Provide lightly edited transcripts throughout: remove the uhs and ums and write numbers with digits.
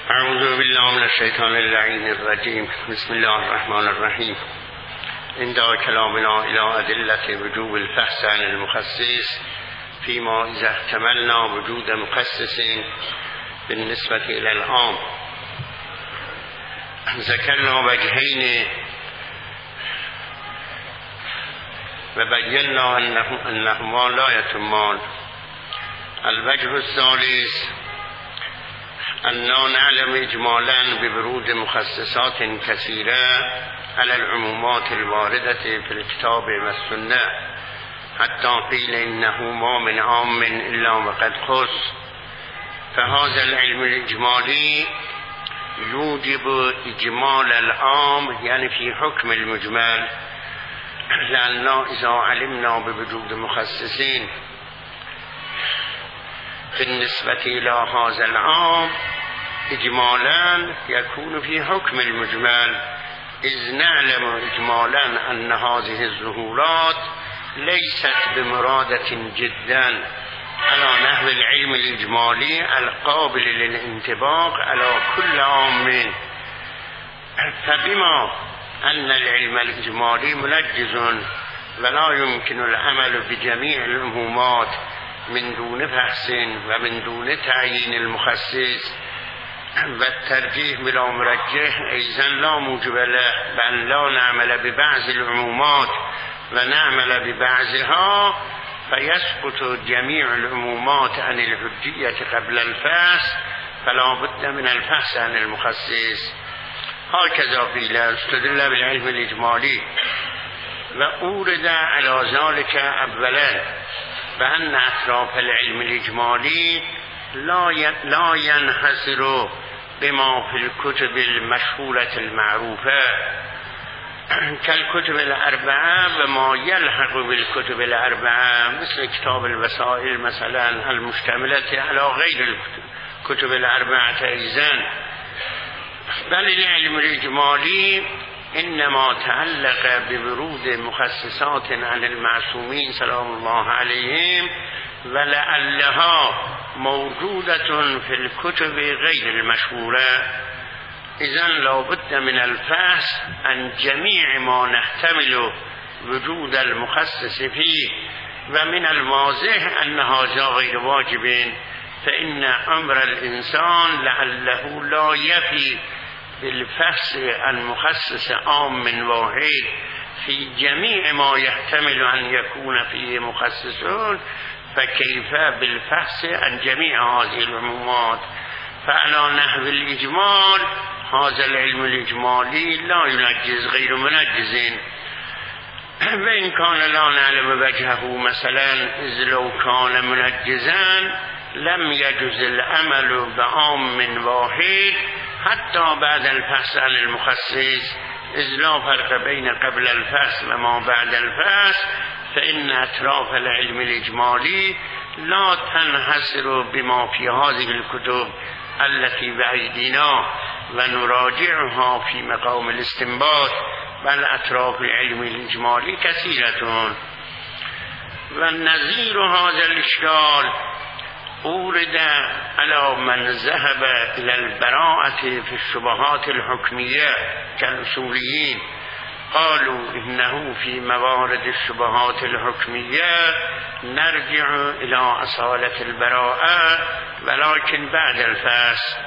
اعوذ بالله من الشیطان اللعین الرجیم. بسم الله الرحمن الرحیم. انتهى كلامنا الى ادلة وجوب الفحص عن المخصص فيما اذا احتملنا وجود مخصص بالنسبة الى العام. ذكرنا وجهين وبينا انهما لا يتمان. الوجه الثالث أننا نعلم إجمالا بورود مخصصات كثيرة على العمومات الواردة في الكتاب والسنة، حتى قيل إنه ما من عام إلا وقد خص. فهذا العلم الإجمالي يوجب إجمال العام، يعني في حكم المجمل، لأننا إذا علمنا بوجود مخصصين بالنسبة إلى هذا العام إجمالا يكون في حكم المجمل، إذ نعلم إجمالا أن هذه الظهورات ليست بمرادة جدا على نحو العلم الإجمالي القابل للانطباق على كل عام. فبما أن العلم الإجمالي منجز ولا يمكن العمل بجميع العمومات من دون فحص ومن دون تعيين المخصص، والترجيح بلا مرجح أيضا لا موجب له، بل لا نعمل ببعض العمومات ونعمل ببعضها، فيسقط جميع العمومات عن الحجية قبل الفحص، فلا بد من الفحص عن المخصص. هكذا قيل استدل بالعلم الإجمالي، وأورد على ذلك أولا بأن أطراف العلم الإجمالي لا ينحصر بما في الكتب المشهورة المعروفة كالكتب الأربعة وما يلحق بالكتب الأربعة، مثل كتاب الوسائل مثلا المشتملة على غير الكتب الأربعة أيضا. بل العلم الإجمالي إنما تعلق بورود مخصصات عن المعصومين سلام الله عليهم، ولعلها موجودة في الكتب غير المشهورة. إذن لا بد من الفحص عن جميع ما نحتمل وجود المخصص فيه، ومن الواضح أن هذا غير واجب، فإن أمر الإنسان لعله لا يفي بالفحص عن مخصص عام واحد في جميع ما يحتمل أن يكون فيه مخصصون، فكيف بالفحص عن جميع هذه العمومات؟ فعلى نحو الإجمال هذا العلم الإجمالي لا ينجز غير منجز، وإن كان لا نعلم وجهه مثلا، إذ لو كان منجزا لم يجز العمل بعام واحد حتى بعد الفحص عن المخصص، إذ لا فرق بين قبل الفحص وما بعد الفحص، فإن أطراف العلم الإجمالي لا تنحصر بما في هذه الكتب التي بأيدينا ونراجعها في مقام الاستنباط، بل أطراف العلم الإجمالي كثيرة. والنظير هذا الإشكال أورد على من ذهب إلى البراءة في الشبهات الحكمية كالأصوليين، قالوا إنه في موارد الشبهات الحكمية نرجع إلى أصالة البراءة ولكن بعد الفحص.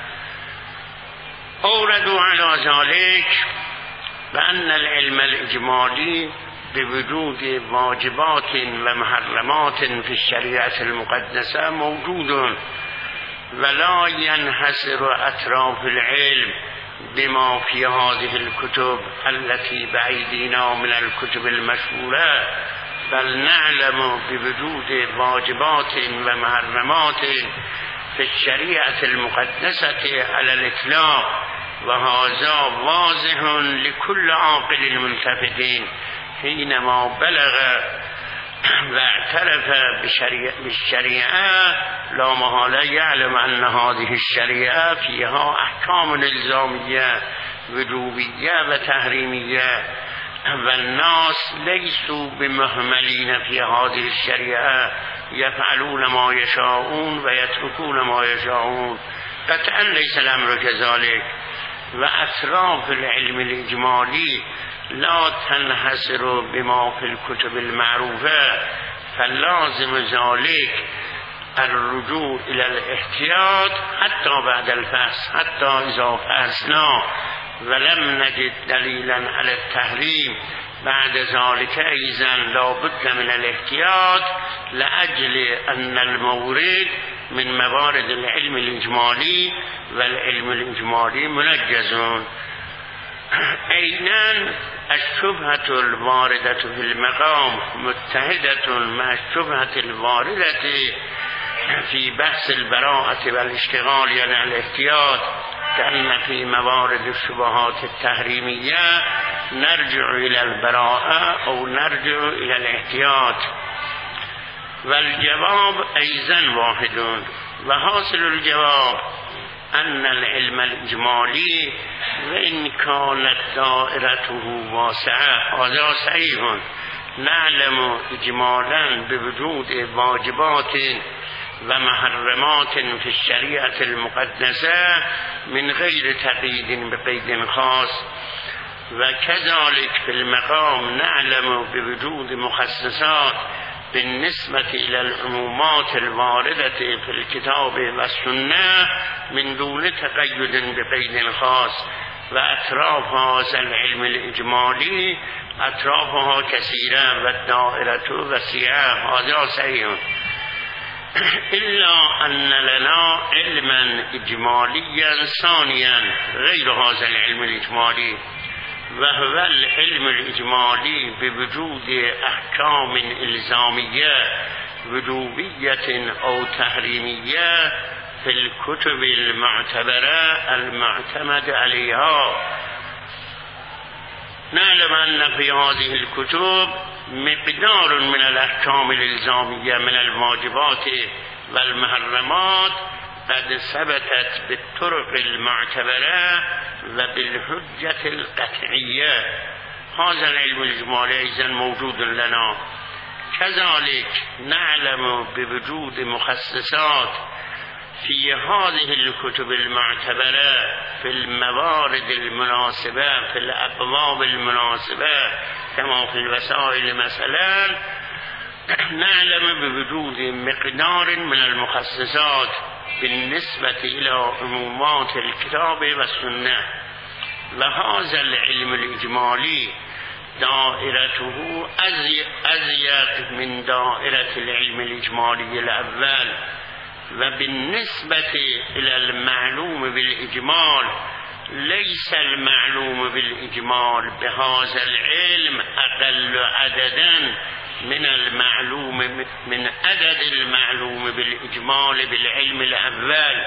أوردوا على ذلك بأن العلم الإجمالي بوجود واجبات ومحرمات في الشريعة المقدسة موجود، ولا ينحصر أطراف العلم بما في هذه الكتب التي بأيدينا من الكتب المشهورة، بل نعلم بوجود واجبات ومحرمات في الشريعة المقدسة على الإطلاق، وهذا واضح لكل عاقل منتفذ حينما بلغ واعترف بالشريعة لا محالة يعلم أن هذه الشريعة فيها أحكام إلزامية وجوبية وتحريمية، والناس ليسوا بمهملين في هذه الشريعة، يفعلون ما يشاءون ويتركون ما يشاءون. قطعا ليس الأمر كذلك، و اطراف العلم الاجمالی لا تنحصر بما في الكتب المعروفه، فلازم ذلك الرجوع الى الاحتیاط حتى بعد الفحص، حتى اذا فحصنا ولم نجد دلیلا على التحریم بعد ذلك ايضا لا بد من الاحتیاط لاجل ان المورد من موارد العلم الاجمالی والعلم الاجمالی منجزون. عیناً الشبهة الواردة في المقام متحدة مع الشبهة الواردة في بحث البراءة والاشتغال يعني الاحتياط، كأن في موارد الشبهات التحريمية نرجع إلى البراءة أو نرجع إلى الاحتياط. والجواب أيضا واحد، وحاصل الجواب أن العلم الإجمالي وإن كانت دائرته واسعة هذا صحيح، نعلم إجمالا بوجود واجبات ومحرمات في الشريعة المقدسة من غير تقييد بقيد خاص، وكذلك في المقام نعلم بوجود مخصصات بالنسبة إلى العمومات الواردة في الكتاب والسنة من دون تقيد بقيد خاص. وأطراف هذا العلم الإجمالي أطرافها كثيرة والدائرة وسيعة، هذا صحيح، إلا أن لنا علما إجماليا ثانيا غير هذا العلم الإجمالي، وهو العلم الإجمالي بوجود أحكام إلزامية وجوبية أو تحريمية في الكتب المعتبرة المعتمد عليها. نعلم أن في هذه الكتب مقدار من الأحكام الإلزامية من الواجبات والمحرمات قد ثبتت بالطرق المعتبرة وبالحجة القطعية، هذا العلم الإجمالي أيضا موجود لنا. كذلك نعلم بوجود مخصصات في هذه الكتب المعتبرة في الموارد المناسبة في الأبواب المناسبة كما في الوسائل مثلا، نعلم بوجود مقدار من المخصصات بالنسبة إلى عمومات الكتاب والسنة. وهذا العلم الإجمالي دائرته أضيق من دائرة العلم الإجمالي الأول، وبالنسبة إلى المعلوم بالإجمال ليس المعلوم بالإجمال بهذا العلم أقل عددا من المعلوم من عدد المعلوم بالإجمال بالعلم الأول.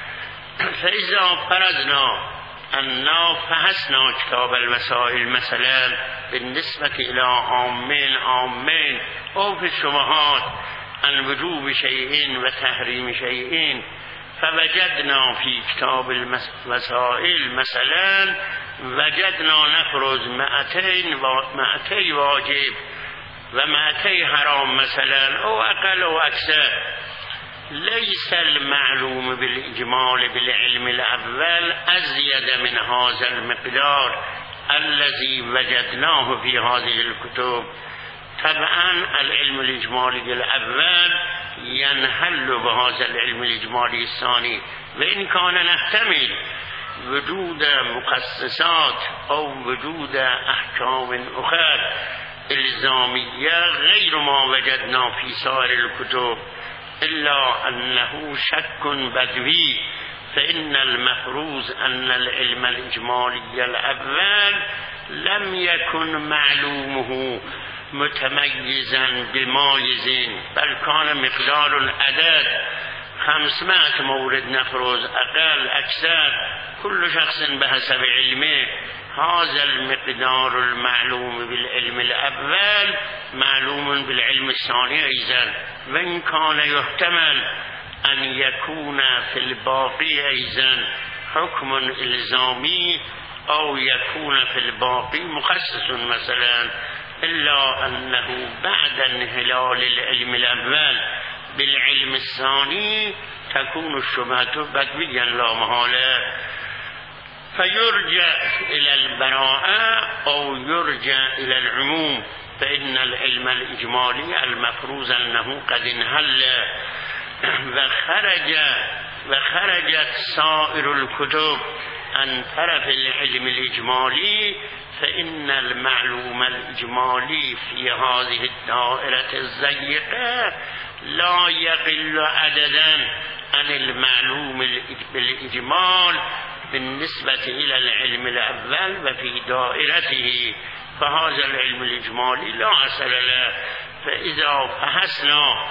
فإذا فرضنا أننا فحصنا كتاب المسائل مثلا بالنسبة إلى عامين أو في الشبهات عن وجوب شيء وتحريم شيء، فوجدنا في كتاب المسائل مثلا وجدنا نفرض 200 واجب و200 حرام مثلا أو أقل أو أكثر، ليس المعلوم بالإجمال بالعلم الأول أزيد من هذا المقدار الذي وجدناه في هذه الكتب. طبعا العلم الإجمالي الأول ينحل بهذا العلم الإجمالي الثاني، وإن كان نحتمل وجود مخصصات أو وجود أحكام أخرى إلزامية غير ما وجدنا في سائر الكتب، إلا أنه شك بدوي، فإن المفروض أن العلم الإجمالي الأول لم يكن معلومه متميزا بمايز، بل كان مقدار العدد 500 مورد نفرض أقل أكثر كل شخص بحسب علمه. هذا المقدار المعلوم بالعلم الأول معلوم بالعلم الثاني أيضا، وإن كان يحتمل أن يكون في الباقي أيضا حكم إلزامي أو يكون في الباقي مخصص مثلا، إلا أنه بعد انحلال العلم الأول بالعلم الثاني تكون الشبهة بدويا لا محالة، فيرجع إلى البراءة أو يرجع إلى العموم، فإن العلم الإجمالي المفروض أنه قد انحل وخرجت سائر الكتب عن طرف العلم الإجمالي، فإن المعلوم الإجمالي في هذه الدائرة الضيقة لا يقل عددا عن المعلوم بالإجمال بالنسبة إلى العلم الأول وفي دائرته، فهذا العلم الإجمالي لا أصل له. فإذا بحثنا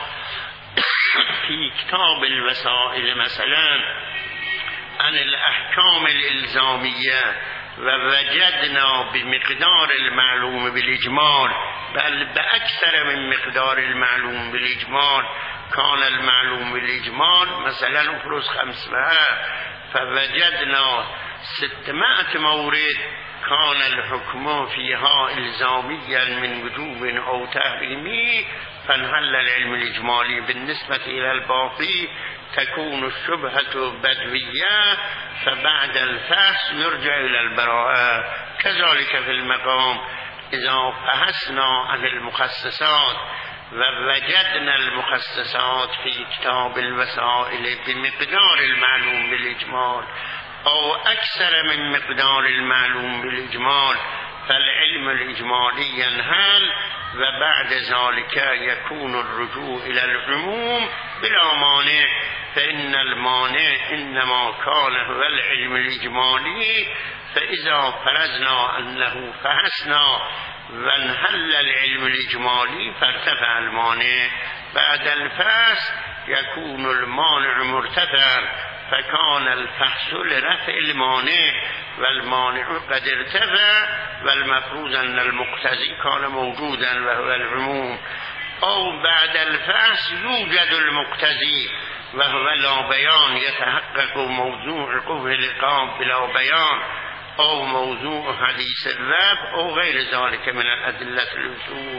في كتاب الوسائل مثلا عن الأحكام الإلزامية ووجدنا بمقدار المعلوم بالإجمال، بل بأكثر من مقدار المعلوم بالإجمال، كان المعلوم بالإجمال مثلا افرض 500، فوجدنا 600 مورد كان الحكم فيها إلزاميا من وجوب أو تحريمي، فانحل العلم الإجمالي. بالنسبة إلى الباقي تكون الشبهة بدوية، فبعد الفحص يرجع إلى البراءة. كذلك في المقام إذا بحثنا عن المخصصات ووجدنا المخصصات في كتاب الوسائل بمقدار المعلوم بالإجمال أو أكثر من مقدار المعلوم بالإجمال، فالعلم الإجمالي ينحل، وبعد ذلك يكون الرجوع إلى العموم بلا مانع، فإن المانع إنما كان هو العلم الإجمالي. فإذا فرضنا أنه فحصنا وانحل العلم الإجمالي فارتفع المانع، بعد الفحص يكون المانع مرتفع، فكان الفحص لرفع المانع والمانع قد ارتفع، والمفروض أن المقتضي كان موجودا وهو العموم، أو بعد الفحص يوجد المقتضي وهو لا بيان، يتحقق موضوع قوه الإقام بلا بيان، أو موضوع حديث الرب أو غير ذلك من الأدلة الأصول.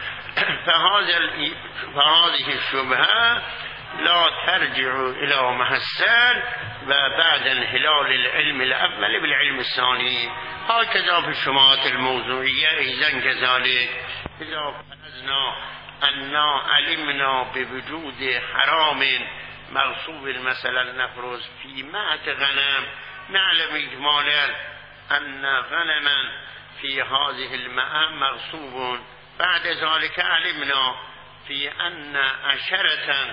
فهذه الشبهة لا ترجع إلى محسن، وبعد انحلال العلم الأول بالعلم الثاني. هكذا في الشبهات الموضوعية أيضا كذلك. إذا فرضنا أننا علمنا بوجود حرام مغصوب مثلا نفرض في 100 غنم، نعلم إجمالا أن غنما في هذه 100 مغصوب، بعد ذلك علمنا في أن 10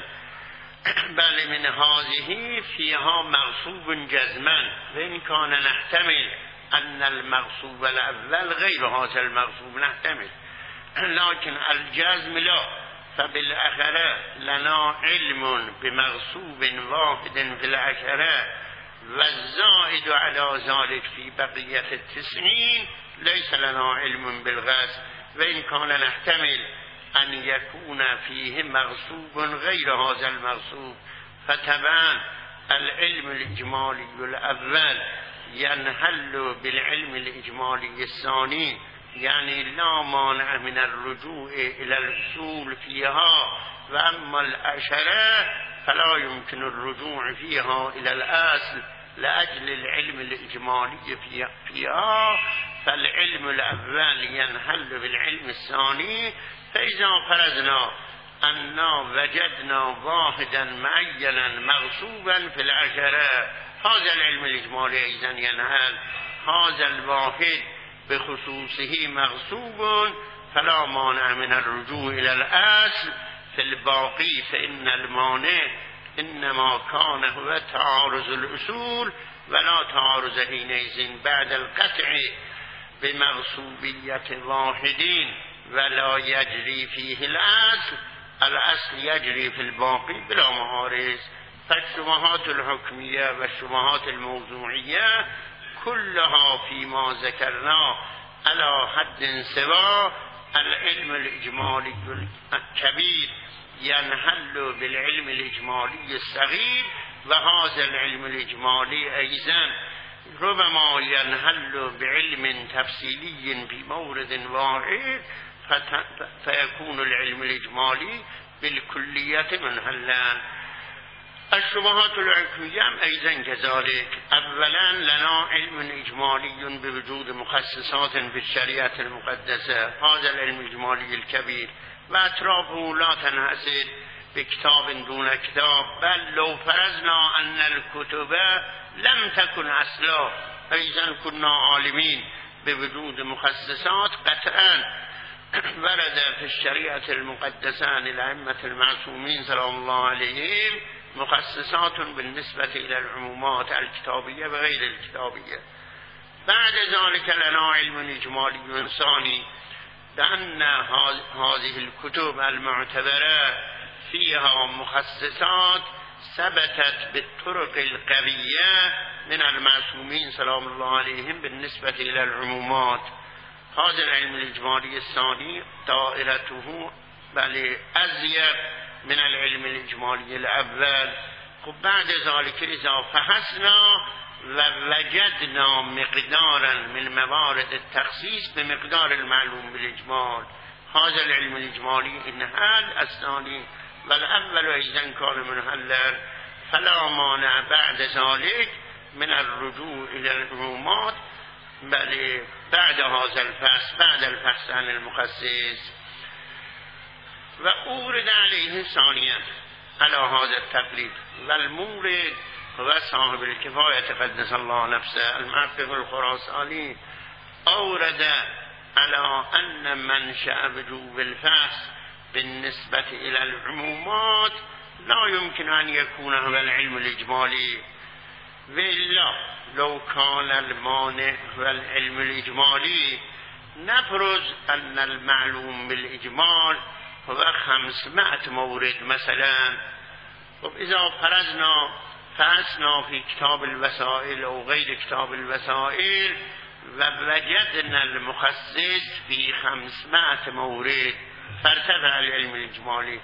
بل من هذه فيها مغصوب جزما، وإن كان نحتمل أن المغصوب الأول غير هذا المغصوب نحتمل، لكن الجزم لا. فبالآخرة لنا علم بمغصوب واحد في العشرة، والزائد على ذلك في بقية 90 ليس لنا علم بالغصب، وإن كان نحتمل أن يكون فيه مغصوب غير هذا المغصوب. فتبان العلم الإجمالي الأول ينحل بالعلم الإجمالي الثاني، يعني لا مانع من الرجوع إلى الأصول فيها، وأما العشرة فلا يمكن الرجوع فيها إلى الأصل لأجل العلم الإجمالي فيها، فالعلم الأول ينحل بالعلم الثاني. فإذا فرضنا أننا وجدنا واحدا معينا مغصوبا في العشرة، هذا العلم الإجمالي أيضا ينحل، هذا الواحد بخصوصه مغصوب، فلا مانع من الرجوع إلى الأصل في الباقي، فإن المانع إنما كان هو تعارض الأصول، ولا تعارض حينئذ بعد القطع بمغصوبية واحدين ولا يجري فيه الأصل، الأصل يجري في الباقي بلا معارض. فالشبهات الحكمية والشبهات الموضوعية كلها فيما ذكرنا على حد سواء. العلم الإجمالي الكبير ينحل بالعلم الإجمالي الصغير، وهذا العلم الإجمالي أيضا ربما ينحل بعلم تفصيلي في مورد واحد، فيكون العلم الإجمالي بالكلية منحلا. الشبهات الحكمیه هم ایضا كذلك. اولا لنا علم اجمالی بوجود مخصصات في الشریعة المقدسه، هذا العلم الاجمالی الكبير و اطرافه لا تنحصر بكتاب دون كتاب، بل لو فرضنا ان الكتب لم تكن اصلا ايضا كنا عالمين بوجود مخصصات. قطعا ورد في الشريعة المقدسة عن الأئمة المعصومين سلام الله عليهم مخصصات بالنسبة إلى العمومات الكتابية وغير الكتابية. بعد ذلك لنا علم إجمالي ثاني بأن هذه الكتب المعتبرة فيها مخصصات ثبتت بالطرق القوية من المعصومين سلام الله عليهم بالنسبة إلى العمومات. هذا العلم الإجمالي الثاني دائرته بل أزيد من العلم الإجمالي الأول. بعد ذلك إذا فحصنا ووجدنا مقدارا من موارد التخصيص بمقدار المعلوم بالإجمال، هذا العلم الإجمالي انحل الثاني والأول أيضا كان منحلا، فلا مانع بعد ذلك من الرجوع إلى العمومات بل بعد هذا الفصل، بعد الفصل عن المخصص. وأورد عليه ثانيا على هذا التقليد والمورد هو صاحب الكفاية قدس الله نفسه المحقق الخراساني، أورد على أن منشأ وجوب الفصل بالنسبة إلى العمومات لا يمكن أن يكون هو العلم الإجمالي، وإلا لو كان المانع هو العلم الإجمالي نفرض أن المعلوم بالإجمال هو 500 مورد مثلا. وإذا فرضنا في كتاب الوسائل أو غير كتاب الوسائل ووجدنا المخصص في 500 مورد فارتفع العلم الإجمالي.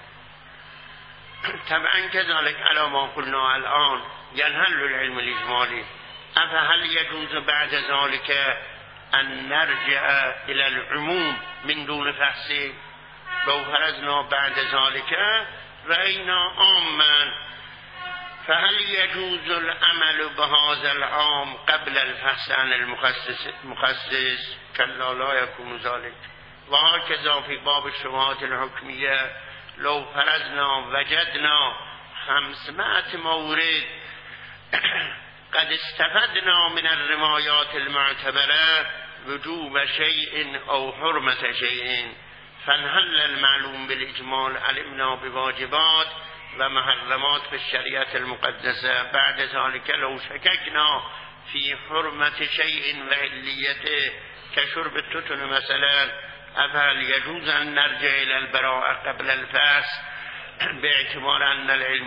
طبعا كذلك على ما قلنا الآن ينحل العلم الإجمالي. أفهل يجوز بعد ذلك أن نرجع إلى العموم من دون فحص؟ لو فرضنا بعد ذلك رأينا عاما، فهل يجوز العمل بهذا العام قبل الفحص عن المخصص؟ كلا لا يكون ذلك. وهكذا في باب الشبهات الحكمية لو فرضنا وجدنا 500 مورد قد استفدنا من الروايات المعتبرة وجوب شيء أو حرمة شيء، فانحل المعلوم بالإجمال علمنا بواجبات ومحرمات في الشريعة المقدسة. بعد ذلك لو شككنا في حرمة شيء وعليته كشرب التتن مثلا، أفهل يجوز أن نرجع إلى البراءة قبل الفحص باعتبار أن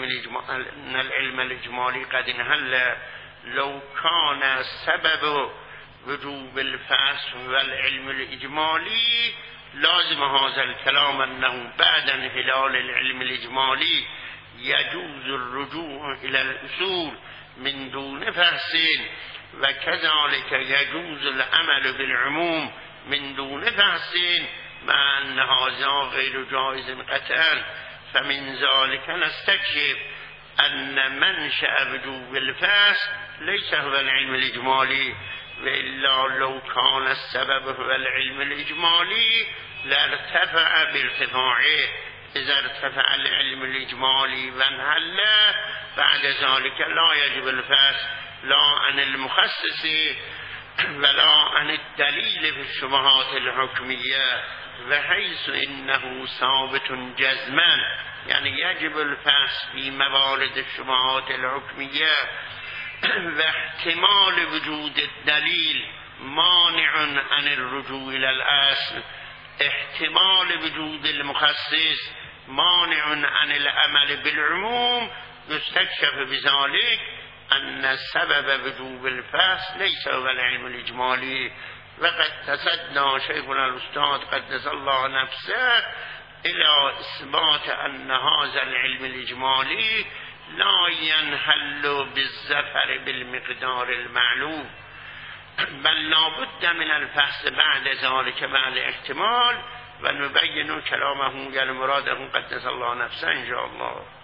العلم الإجمالي قد انحل؟ لو كان سبب وجوب الفحص والعلم الإجمالي لازم هذا الكلام أنه بعد انحلال العلم الإجمالي يجوز الرجوع إلى الأصول من دون فحص، وكذلك يجوز العمل بالعموم من دون فحص، مع أن هذا غير جائز قطعا. فمن ذلك نستكشف أن منشأ وجوب الفحص ليس هو العلم الإجمالي، وإلا لو كان السبب هو العلم الإجمالي لارتفع بارتفاعه. إذا ارتفع العلم الإجمالي وانحل بعد ذلك لا يجب الفحص لا عن المخصص ولا عن الدليل في الشبهات الحكمية، وحيث إنه ثابت جزما، يعني يجب الفحص في موارد الشبهات الحكمية، واحتمال وجود الدليل مانع عن الرجوع إلى الأصل، احتمال وجود المخصص مانع عن العمل بالعموم. يستكشف بذلك أن سبب وجوب الفحص ليس هو العلم الإجمالي. وقد تصدى شيخنا الأستاذ قدس الله نفسه إلى إثبات أن هذا العلم الإجمالي لا ينحل بالظفر بالمقدار المعلوم، بل لابد من الفحص بعد ذلك مع الاحتمال، ونبين كلامه يعني مراده قدس الله نفسه إن شاء الله.